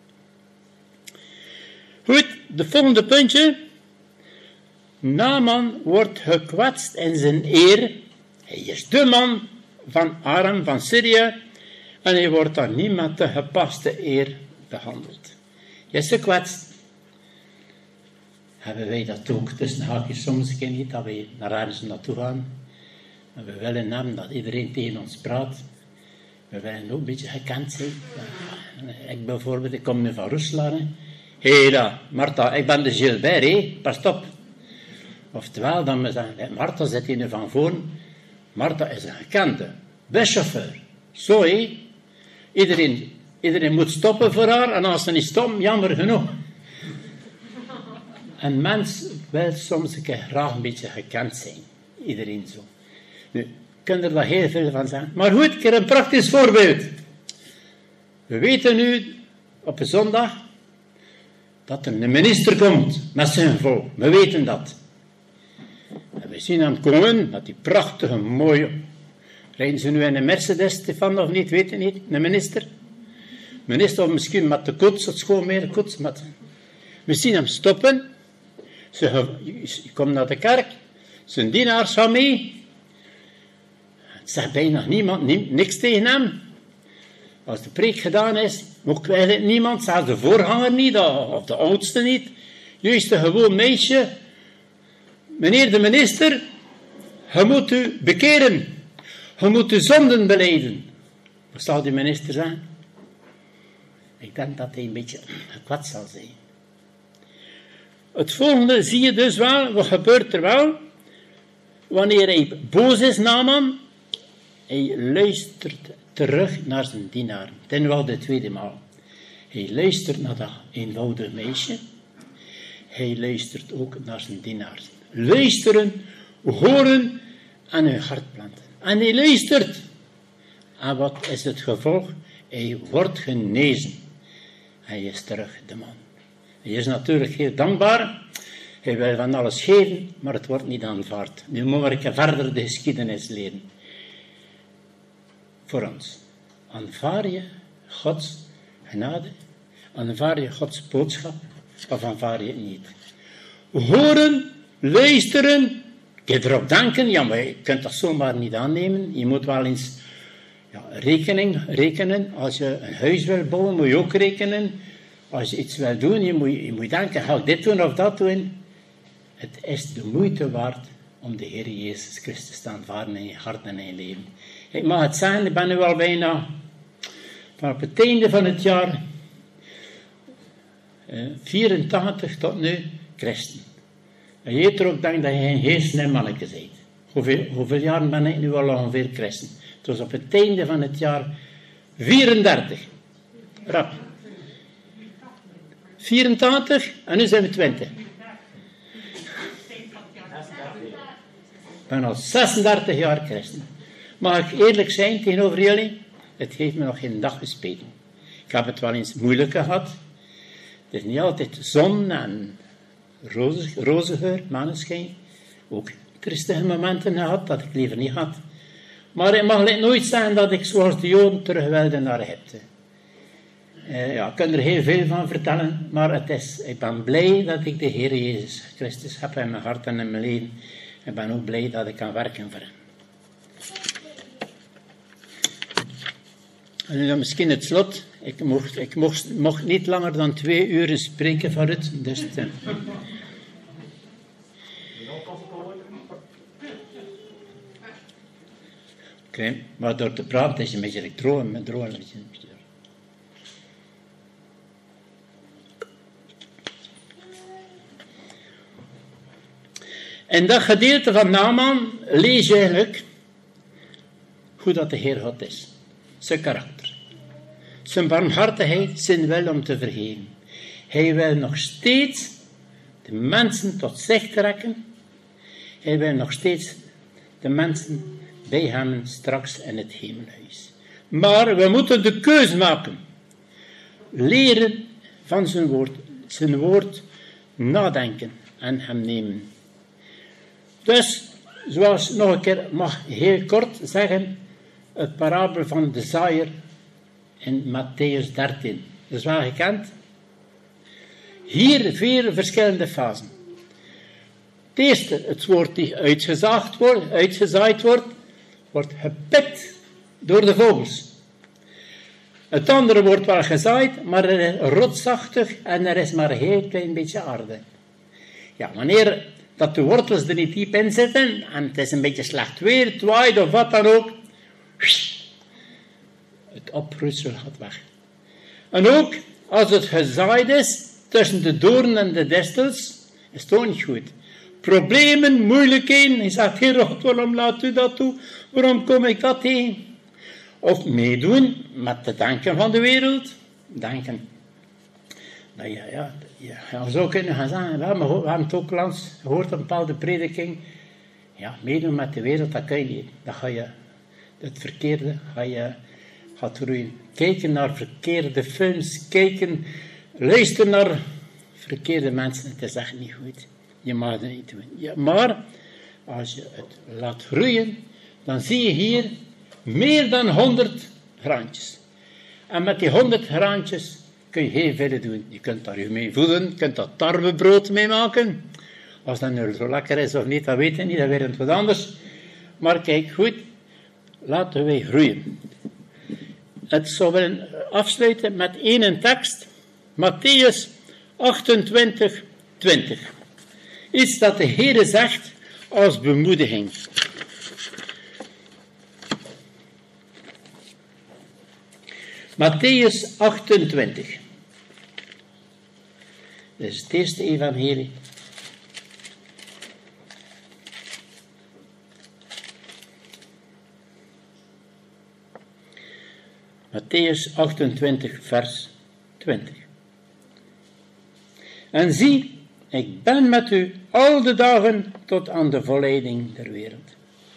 Goed, de volgende puntje. Naaman wordt gekwetst in zijn eer. Hij is de man van Aram, van Syrië. En hij wordt dan niet met de gepaste eer behandeld. Hij is gekwetst. Hebben wij dat ook tussen haakjes soms een keer niet, dat wij naar ergens naartoe gaan. En we willen hebben dat iedereen tegen ons praat. We willen ook een beetje gekend zijn. Ik bijvoorbeeld, ik kom nu van Rusland. Hé, Martha, ik ben de Gilbert, hé, pas op. Oftewel, dan we zeggen, Martha zit hier nu van voren. Martha is een gekende, buschauffeur. Zo, hé. Iedereen moet stoppen voor haar, en als ze niet stoppen, jammer genoeg. Een mens wil soms een keer graag een beetje gekend zijn. Iedereen zo. Nu, kunnen er daar heel veel van zeggen. Maar goed, een keer een praktisch voorbeeld. We weten nu, op een zondag, dat er een minister komt met zijn vrouw. We weten dat. En we zien hem komen met die prachtige, mooie... Rijden ze nu in een Mercedes, Stefan, of niet? Weet je niet? Een minister? Minister, of misschien met de koets, het schoonmeerkoets. We zien hem stoppen. Ze komt naar de kerk. Zijn dienaars gaan mee. Het zegt bijna niemand, niks tegen hem. Als de preek gedaan is, ook eigenlijk niemand, zelfs de voorganger niet, of de oudste niet. Juist een gewoon meisje. Meneer de minister, je moet u bekeren. Je moet de zonden belijden. Wat zal die minister zeggen? Ik denk dat hij een beetje gekwetst zal zijn. Het volgende zie je dus wel, wat gebeurt er wel? Wanneer hij boos is, Naaman, hij luistert terug naar zijn dienaren. Ten wel de tweede maal. Hij luistert naar dat eenvoudige meisje. Hij luistert ook naar zijn dienaars. Luisteren, horen en hun hart planten. En hij luistert. En wat is het gevolg? Hij wordt genezen. Hij is terug, de man. Hij is natuurlijk heel dankbaar. Hij wil van alles geven, maar het wordt niet aanvaard. Nu moet ik verder de geschiedenis leren. Voor ons. Aanvaar je Gods genade? Aanvaar je Gods boodschap? Of aanvaar je het niet? Horen, luisteren, je erop denken, ja, maar je kunt dat zomaar niet aannemen. Je moet wel eens rekenen. Als je een huis wil bouwen, moet je ook rekenen. Als je iets wil doen, je moet denken, ga ik dit doen of dat doen? Het is de moeite waard om de Heer Jezus Christus te aanvaarden in je hart en in je leven. Ik mag het zeggen, ik ben nu al bijna van op het einde van het jaar 84 tot nu christen. En je er ook denkt dat je een heel snel manneke bent. Hoeveel jaren ben ik nu al ongeveer christen? Het was op het einde van het jaar 34. Rap. 84 en nu zijn we 20. Ik ben al 36 jaar christen. Mag ik eerlijk zijn tegenover jullie? Het heeft me nog geen dag gespeten. Ik heb het wel eens moeilijk gehad. Het is niet altijd zon en rozengeur, maneschijn. Ook tristige momenten gehad dat ik liever niet had. Maar ik mag nooit zeggen dat ik zoals de Joden terug wilde naar Egypte. Ik kan er heel veel van vertellen, maar ik ben blij dat ik de Heer Jezus Christus heb in mijn hart en in mijn leven. Ik ben ook blij dat ik kan werken voor hem. En nu dan misschien het slot. Ik mocht niet langer dan 2 uur spreken van het. Dus Oké, maar door te praten is een beetje droom. In dat gedeelte van Naaman lees je eigenlijk hoe dat de Heer God is. Zijn karakter. Zijn barmhartigheid, zijn wil om te vergeven. Hij wil nog steeds de mensen tot zich trekken. Hij wil nog steeds de mensen bij hem straks in het hemelhuis. Maar we moeten de keus maken. Leren van zijn woord nadenken en hem nemen. Dus, zoals nog een keer mag heel kort zeggen, het parabel van de zaaier in Matthäus 13. Dat is wel gekend. Hier 4 verschillende fasen. Het eerste, het woord die uitgezaaid wordt gepikt door de vogels. Het andere wordt wel gezaaid, maar het is rotsachtig en er is maar een heel klein beetje aarde. Ja, wanneer dat de wortels er niet diep in zitten en het is een beetje slecht weer, het waait of wat dan ook, het oproedsel gaat weg. En ook als het gezaaid is tussen de doornen en de distels, is het ook niet goed. Problemen, moeilijkheden, je zegt, Heer God, waarom laat u dat toe? Waarom kom ik dat tegen? Of meedoen met de denken van de wereld. Denken. Nou je zou kunnen gaan zeggen, we hebben het ook langs gehoord, een bepaalde prediking. Ja, meedoen met de wereld, dat kan je niet. Dan ga je het verkeerde, gaat roeien. Kijken naar verkeerde films, luisteren naar verkeerde mensen, het is echt niet goed. Je mag het niet doen. Ja, maar als je het laat groeien, dan zie je hier meer dan 100 graantjes. En met die 100 graantjes kun je heel veel doen. Je kunt daar je mee voeden, je kunt daar tarwebrood mee maken. Als dat nu zo lekker is of niet, dat weet je niet, dat weet wat anders. Maar kijk goed, laten wij groeien. Het zou willen afsluiten met één tekst. Matthäus 28, 20. Iets dat de Heer zegt als bemoediging. Matthäus 28. Dat is het eerste evangelie. Matthäus 28, vers 20. En zie, ik ben met u al de dagen tot aan de volleiding der wereld.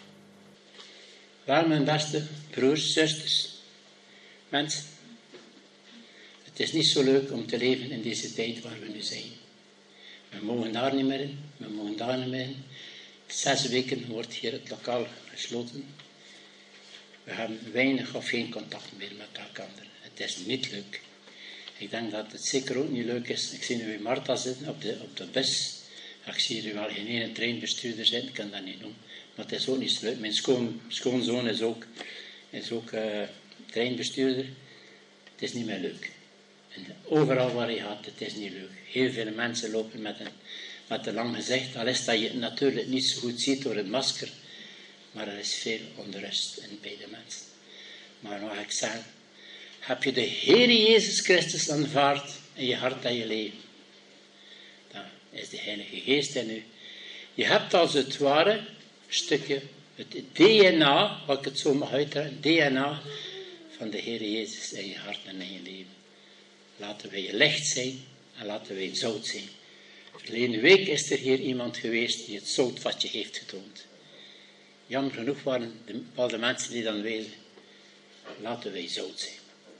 Wel, mijn beste broers, zusters, mensen, het is niet zo leuk om te leven in deze tijd waar we nu zijn. We mogen daar niet meer in, we mogen daar niet meer in. 6 weken wordt hier het lokaal gesloten. We hebben weinig of geen contact meer met elkaar. Het is niet leuk. Ik denk dat het zeker ook niet leuk is. Ik zie nu Marta zitten op de bus. Ik zie hier wel geen ene treinbestuurder zitten, ik kan dat niet doen. Maar het is ook niet zo leuk. Mijn schoonzoon is ook treinbestuurder. Het is niet meer leuk. En overal waar je gaat, het is niet leuk. Heel veel mensen lopen met een lang gezicht. Al is dat je het natuurlijk niet zo goed ziet door het masker. Maar er is veel onrust bij de mensen. Maar mag ik zeggen, heb je de Heer Jezus Christus aanvaard in je hart en je leven, dan is de Heilige Geest in u. Je hebt als het ware een stukje het DNA, als ik het zo mag uitdrukken, het DNA van de Heer Jezus in je hart en in je leven. Laten wij licht zijn en laten wij zout zijn. Verleden week is er hier iemand geweest die het zoutvatje heeft getoond. Jammer genoeg waren bepaalde mensen die dan wezen. Laten wij zout zijn.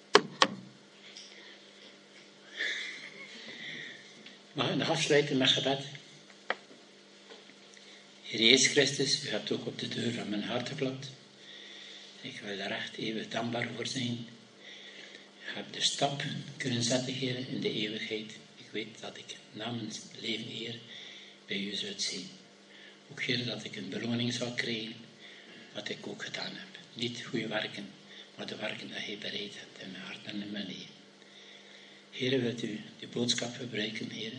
Mag ik nog afsluiten met gebed? Heer Jezus Christus, u hebt ook op de deur van mijn hart geklopt. Ik wil daar echt eeuwig dankbaar voor zijn. Ik heb de stap kunnen zetten, Heer, in de eeuwigheid. Ik weet dat ik namens het leven, Heer, bij u zou zijn. Ook, Heer, dat ik een beloning zal krijgen, wat ik ook gedaan heb. Niet goede werken, maar de werken dat Hij bereid hebt in mijn hart en in mijn leven. Heer, wilt u die boodschap gebruiken, Heer?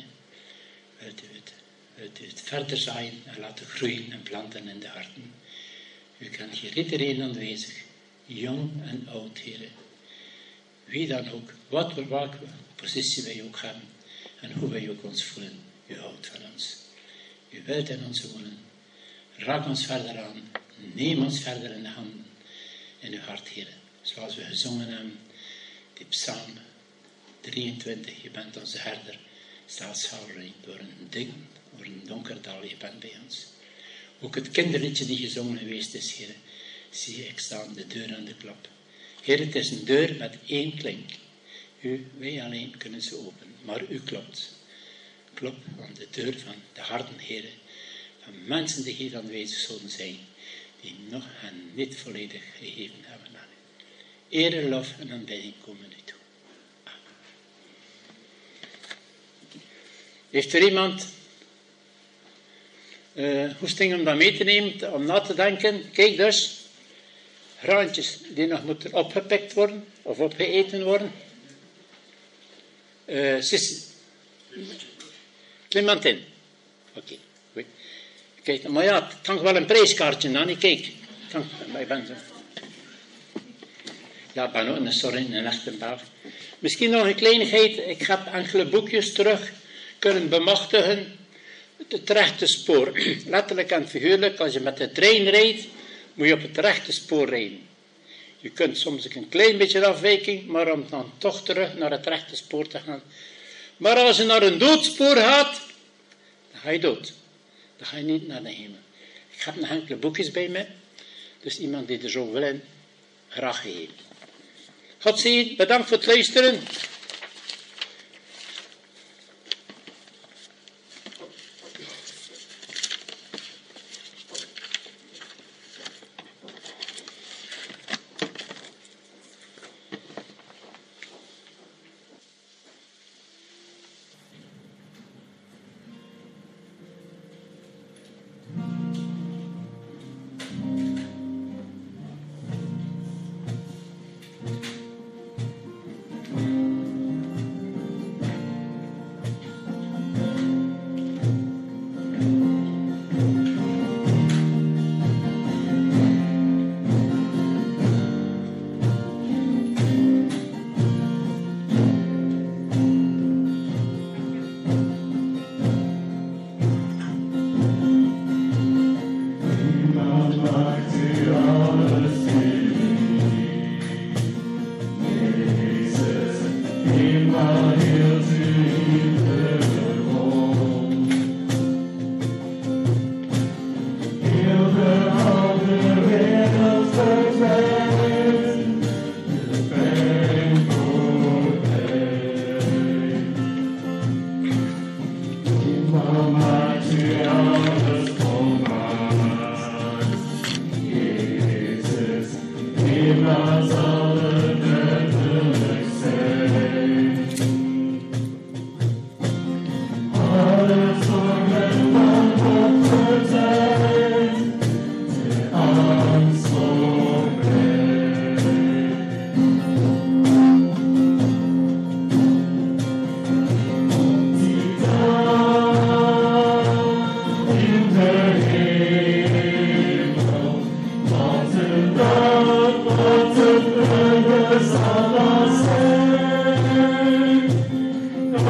Wilt u het verder zaaien en laten groeien en planten in de harten? U kent hier iedereen aanwezig, jong en oud, Heer. Wie dan ook, welke positie wij ook hebben en hoe wij ook ons voelen, u houdt van ons. U wilt in ons wonen. Raak ons verder aan. Neem ons verder in de handen in uw hart, Heer. Zoals we gezongen hebben, die psalm 23, je bent onze herder. Zelfs door een donker dal, je bent bij ons. Ook het kinderliedje die gezongen geweest is, Heer. Zie, ik sta aan de deur aan de klop. Heer, het is een deur met 1 klink. Wij alleen kunnen ze openen, maar u klopt. Klop aan de deur van de harten, Heer, van mensen die hier aanwezig zullen zijn, die nog hen niet volledig gegeven hebben aan u. Ere, lof en aanbidding komen u toe. Amen. Heeft er iemand hoesting om dat mee te nemen, om na te denken? Kijk dus, graantjes die nog moeten opgepikt worden, of opgeeten worden. Clementine. Oké. Kijk, maar ja, het hangt wel een prijskaartje aan, niet kijk. Ik ben zo. Ja, ik ben ook een echte Belg. Misschien nog een kleinigheid. Ik heb enkele boekjes terug kunnen bemachtigen. Het rechte spoor. Letterlijk en figuurlijk, als je met de trein rijdt, moet je op het rechte spoor rijden. Je kunt soms een klein beetje afwijking, maar om dan toch terug naar het rechte spoor te gaan. Maar als je naar een doodspoor gaat, dan ga je dood. Dan ga je niet naar de hemel. Ik heb nog enkele boekjes bij me. Dus iemand die er zo wil in, graag geven. God zegen, bedankt voor het luisteren.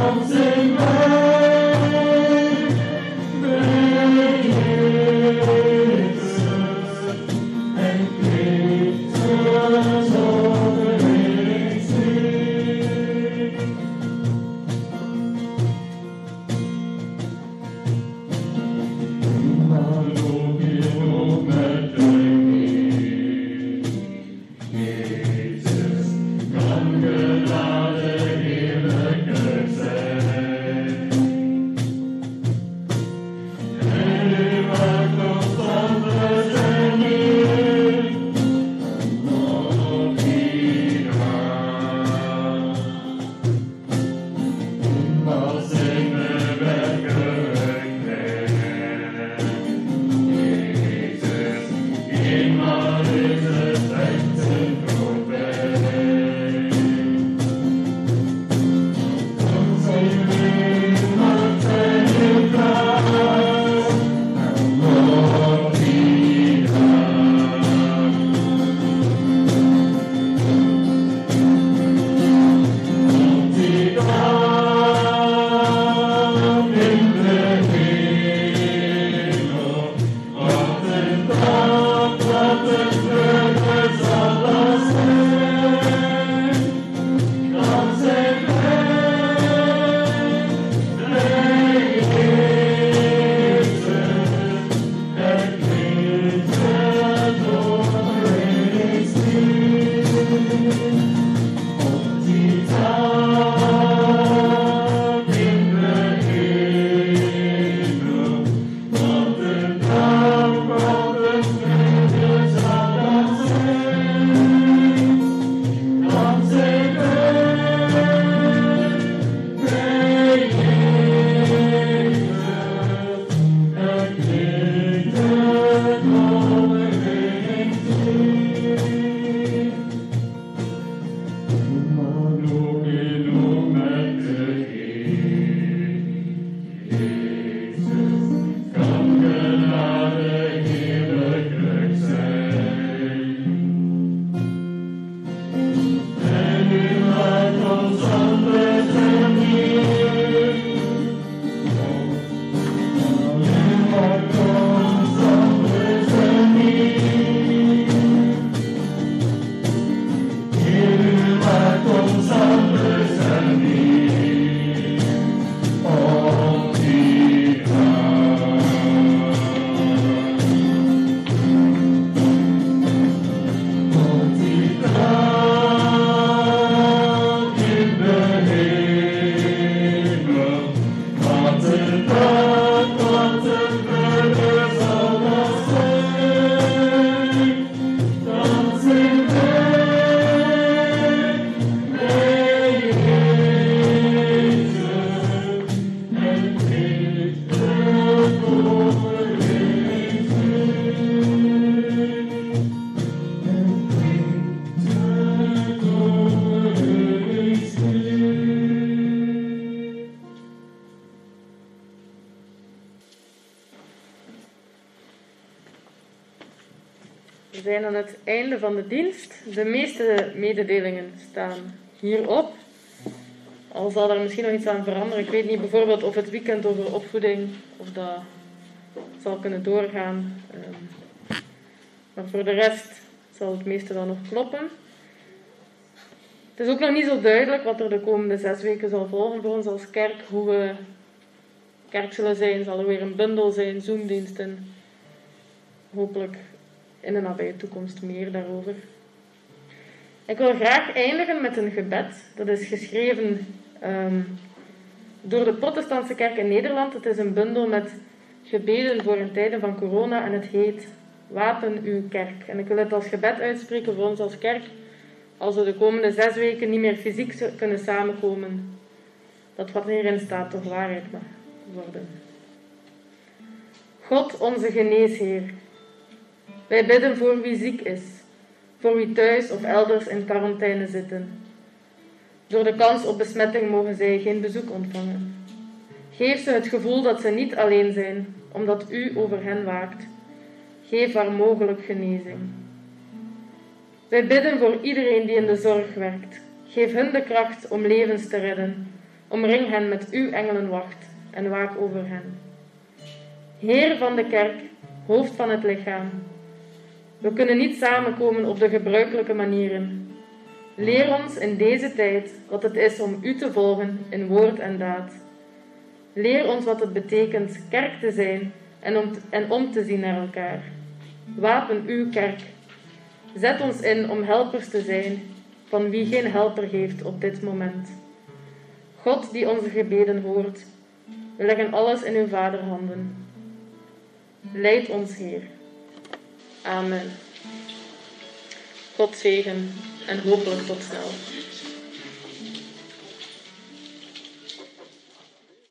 We zijn aan het einde van de dienst. De meeste mededelingen staan hierop. Al zal er misschien nog iets aan veranderen. Ik weet niet, bijvoorbeeld of het weekend over opvoeding, of dat zal kunnen doorgaan. Maar voor de rest zal het meeste dan nog kloppen. Het is ook nog niet zo duidelijk wat er de komende 6 weken zal volgen voor ons als kerk. Hoe we kerk zullen zijn. Zal er weer een bundel zijn, Zoomdiensten. Hopelijk in de nabije toekomst meer daarover. Ik wil graag eindigen met een gebed. Dat is geschreven door de Protestantse Kerk in Nederland. Het is een bundel met gebeden voor in tijden van corona en het heet Wapen uw kerk. En ik wil het als gebed uitspreken voor ons als kerk, als we de komende 6 weken niet meer fysiek kunnen samenkomen. Dat wat hierin staat toch waarheid mag worden. God, onze geneesheer. Wij bidden voor wie ziek is, voor wie thuis of elders in quarantaine zitten. Door de kans op besmetting mogen zij geen bezoek ontvangen. Geef ze het gevoel dat ze niet alleen zijn, omdat u over hen waakt. Geef waar mogelijk genezing. Wij bidden voor iedereen die in de zorg werkt. Geef hun de kracht om levens te redden, Omring hen met uw engelenwacht en waak over hen. Heer van de kerk, hoofd van het lichaam. We kunnen niet samenkomen op de gebruikelijke manieren. Leer ons in deze tijd wat het is om u te volgen in woord en daad. Leer ons wat het betekent kerk te zijn en om te zien naar elkaar. Wapen uw kerk. Zet ons in om helpers te zijn van wie geen helper heeft op dit moment. God die onze gebeden hoort, we leggen alles in uw vaderhanden. Leid ons, Heer. Amen. God zegen en hopelijk tot snel.